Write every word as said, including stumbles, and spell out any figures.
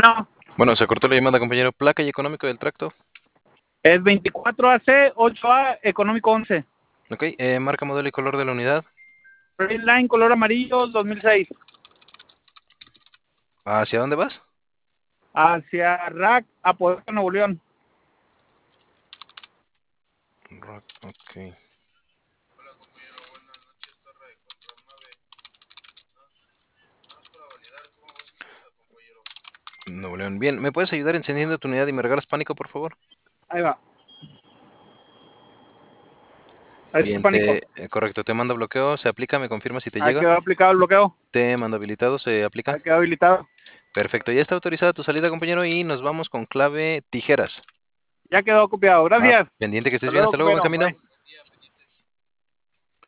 Bueno, Bueno, se cortó la llamada, compañero. Placa y económico del tracto. es veinticuatro A C, ocho A, económico once. Ok, eh, marca, modelo y color de la unidad. Line color amarillo, dos mil seis. ¿Hacia dónde vas? Hacia Rack, Apodaca, Nuevo León. Rock, ok. Nuevo León. Bien, ¿me puedes ayudar encendiendo tu unidad y me regalas pánico, por favor? Ahí va. Ahí está el Bien, pánico. te, eh, correcto, te mando bloqueo, se aplica, me confirma si te Ahí llega. quedó aplicado el bloqueo. Te mando habilitado, se aplica. Ahí quedó habilitado. Perfecto, ya está autorizada tu salida, compañero, y nos vamos con clave tijeras. Ya quedó copiado. Va, Gracias. pendiente que estés Hasta bien, luego, hasta luego, buen compañero. camino. Bye.